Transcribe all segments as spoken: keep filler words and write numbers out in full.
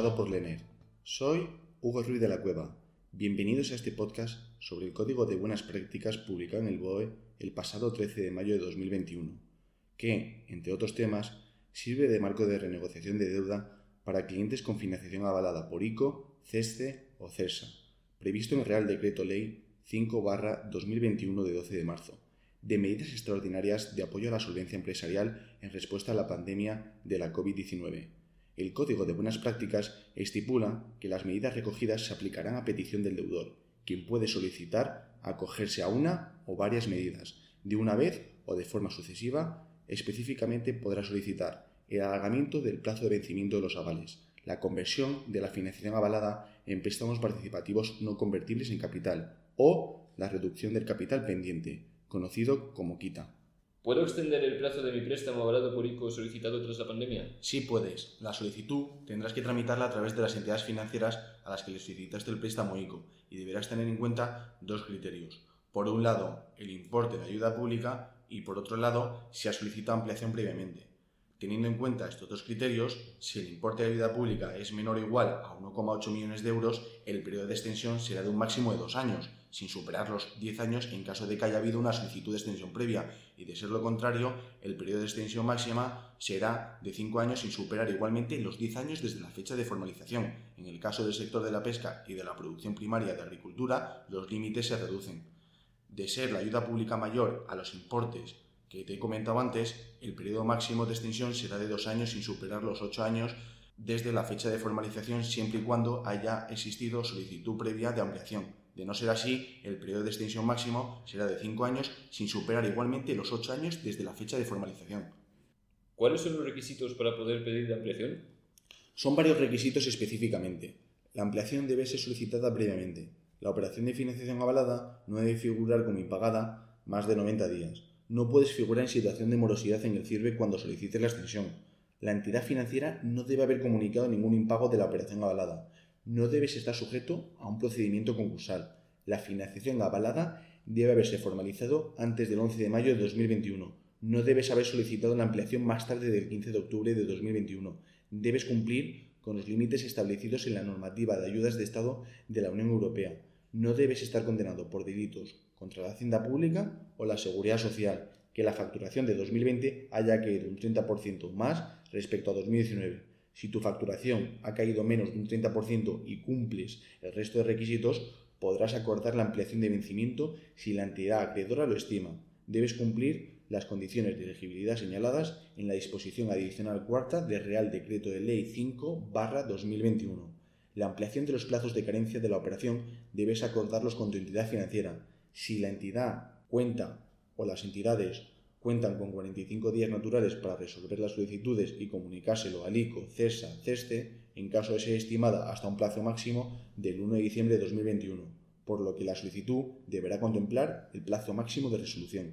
asesorado por Lener. Soy Hugo Ruiz de la Cueva. Bienvenidos a este podcast sobre el Código de Buenas Prácticas publicado en el B O E el pasado trece de mayo de dos mil veintiuno, que, entre otros temas, sirve de marco de renegociación de deuda para clientes con financiación avalada por ICO, CESCE o CERSA, previsto en el Real Decreto Ley cinco barra dos mil veintiuno de doce de marzo, de medidas extraordinarias de apoyo a la solvencia empresarial en respuesta a la pandemia de la COVID diecinueve. El Código de Buenas Prácticas estipula que las medidas recogidas se aplicarán a petición del deudor, quien puede solicitar acogerse a una o varias medidas, de una vez o de forma sucesiva. Específicamente podrá solicitar el alargamiento del plazo de vencimiento de los avales, la conversión de la financiación avalada en préstamos participativos no convertibles en capital o la reducción del capital pendiente, conocido como quita. ¿Puedo extender el plazo de mi préstamo avalado por ICO solicitado tras la pandemia? Sí puedes. La solicitud tendrás que tramitarla a través de las entidades financieras a las que le solicitaste el préstamo ICO y deberás tener en cuenta dos criterios. Por un lado, el importe de ayuda pública y por otro lado, si has solicitado ampliación previamente. Teniendo en cuenta estos dos criterios, si el importe de ayuda pública es menor o igual a uno coma ocho millones de euros, el periodo de extensión será de un máximo de dos años, sin superar los diez años en caso de que haya habido una solicitud de extensión previa, y de ser lo contrario, el periodo de extensión máxima será de cinco años sin superar igualmente los diez años desde la fecha de formalización. En el caso del sector de la pesca y de la producción primaria de agricultura, los límites se reducen. De ser la ayuda pública mayor a los importes que te he comentado antes, el periodo máximo de extensión será de dos años sin superar los ocho años desde la fecha de formalización, siempre y cuando haya existido solicitud previa de ampliación. De no ser así, el periodo de extensión máximo será de cinco años sin superar igualmente los ocho años desde la fecha de formalización. ¿Cuáles son los requisitos para poder pedir la ampliación? Son varios requisitos específicamente. La ampliación debe ser solicitada previamente. La operación de financiación avalada no debe figurar como impagada más de noventa días. No puedes figurar en situación de morosidad en el cierre cuando solicites la extensión. La entidad financiera no debe haber comunicado ningún impago de la operación avalada. No debes estar sujeto a un procedimiento concursal. La financiación avalada debe haberse formalizado antes del once de mayo de dos mil veintiuno. No debes haber solicitado la ampliación más tarde del quince de octubre de dos mil veintiuno. Debes cumplir con los límites establecidos en la normativa de ayudas de Estado de la Unión Europea. No debes estar condenado por delitos contra la hacienda pública o la seguridad social, que la facturación de dos mil veinte haya caído un treinta por ciento más respecto a dos mil diecinueve. Si tu facturación ha caído menos de un treinta por ciento y cumples el resto de requisitos, podrás acordar la ampliación de vencimiento si la entidad acreedora lo estima. Debes cumplir las condiciones de elegibilidad señaladas en la disposición adicional cuarta del Real Decreto de Ley cinco barra dos mil veintiuno. La ampliación de los plazos de carencia de la operación debes acordarlos con tu entidad financiera. Si la entidad cuenta o las entidades cuentan con cuarenta y cinco días naturales para resolver las solicitudes y comunicárselo al ICO, CERSA, CESCE, en caso de ser estimada hasta un plazo máximo del uno de diciembre de dos mil veintiuno, por lo que la solicitud deberá contemplar el plazo máximo de resolución.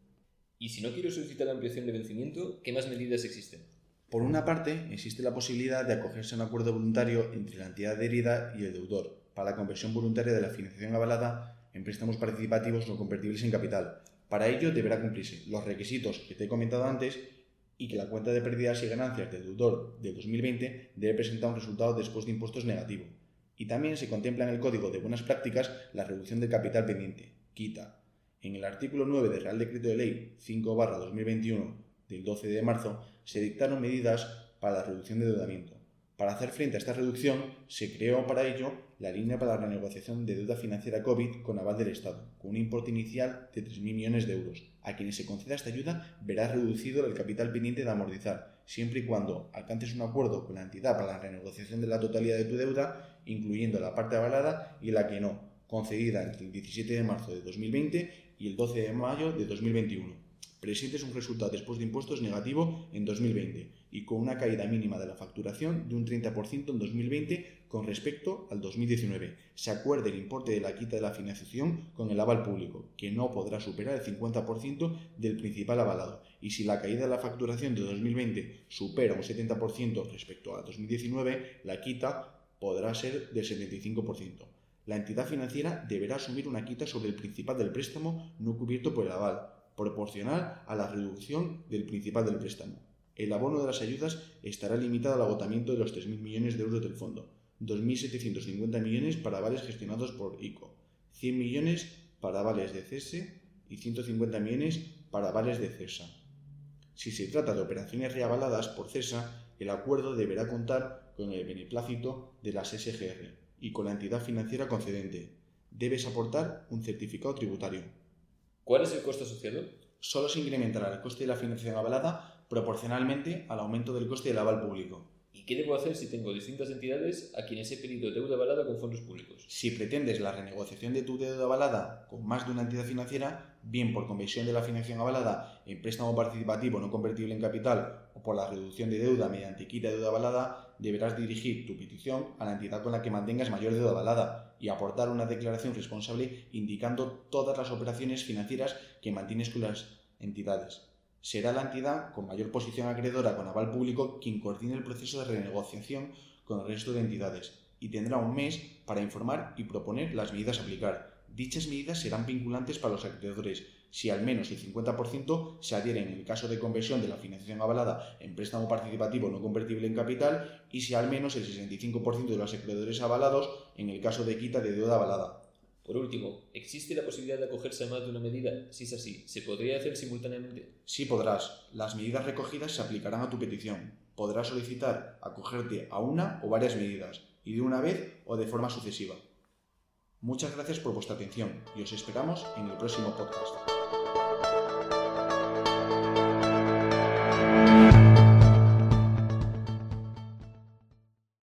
Y si no quiero solicitar la ampliación de vencimiento, ¿qué más medidas existen? Por una parte, existe la posibilidad de acogerse a un acuerdo voluntario entre la entidad adherida y el deudor para la conversión voluntaria de la financiación avalada en préstamos participativos no convertibles en capital. Para ello deberá cumplirse los requisitos que te he comentado antes y que la cuenta de pérdidas y ganancias del deudor del dos mil veinte debe presentar un resultado después de impuestos negativo. Y también se contempla en el Código de Buenas Prácticas la reducción del capital pendiente, quita. En el artículo nueve del Real Decreto de Ley cinco barra dos mil veintiuno del doce de marzo se dictaron medidas para la reducción de endeudamiento. Para hacer frente a esta reducción, se creó para ello la línea para la renegociación de deuda financiera COVID con aval del Estado, con un importe inicial de tres mil millones de euros. A quienes se conceda esta ayuda verá reducido el capital pendiente de amortizar, siempre y cuando alcances un acuerdo con la entidad para la renegociación de la totalidad de tu deuda, incluyendo la parte avalada y la que no, concedida entre el diecisiete de marzo de dos mil veinte y el doce de mayo de dos mil veintiuno. Presentes un resultado después de impuestos negativo en dos mil veinte y con una caída mínima de la facturación de un treinta por ciento en dos mil veinte con respecto al dos mil diecinueve. Se acuerde el importe de la quita de la financiación con el aval público, que no podrá superar el cincuenta por ciento del principal avalado, y si la caída de la facturación de dos mil veinte supera un setenta por ciento respecto a dos mil diecinueve, la quita podrá ser del setenta y cinco por ciento. La entidad financiera deberá asumir una quita sobre el principal del préstamo no cubierto por el aval, proporcional a la reducción del principal del préstamo. El abono de las ayudas estará limitado al agotamiento de los tres mil millones de euros del fondo, dos mil setecientos cincuenta millones para avales gestionados por I C O, cien millones para avales de C E S E y ciento cincuenta millones para avales de CESA. Si se trata de operaciones reavaladas por CESA, el acuerdo deberá contar con el beneplácito de las S G R y con la entidad financiera concedente. Debes aportar un certificado tributario. ¿Cuál es el coste asociado? Solo se incrementará el coste de la financiación avalada proporcionalmente al aumento del coste del aval público. ¿Y qué debo hacer si tengo distintas entidades a quienes he pedido deuda avalada con fondos públicos? Si pretendes la renegociación de tu deuda avalada con más de una entidad financiera, bien por conversión de la financiación avalada en préstamo participativo no convertible en capital o por la reducción de deuda mediante quita de deuda avalada, deberás dirigir tu petición a la entidad con la que mantengas mayor deuda avalada y aportar una declaración responsable indicando todas las operaciones financieras que mantienes con las entidades. Será la entidad con mayor posición acreedora con aval público quien coordine el proceso de renegociación con el resto de entidades y tendrá un mes para informar y proponer las medidas a aplicar. Dichas medidas serán vinculantes para los acreedores si al menos el cincuenta por ciento se adhieren en el caso de conversión de la financiación avalada en préstamo participativo no convertible en capital y si al menos el sesenta y cinco por ciento de los acreedores avalados en el caso de quita de deuda avalada. Por último, ¿existe la posibilidad de acogerse a más de una medida? Si es así, ¿se podría hacer simultáneamente? Sí podrás. Las medidas recogidas se aplicarán a tu petición. Podrás solicitar acogerte a una o varias medidas, y de una vez o de forma sucesiva. Muchas gracias por vuestra atención y os esperamos en el próximo podcast.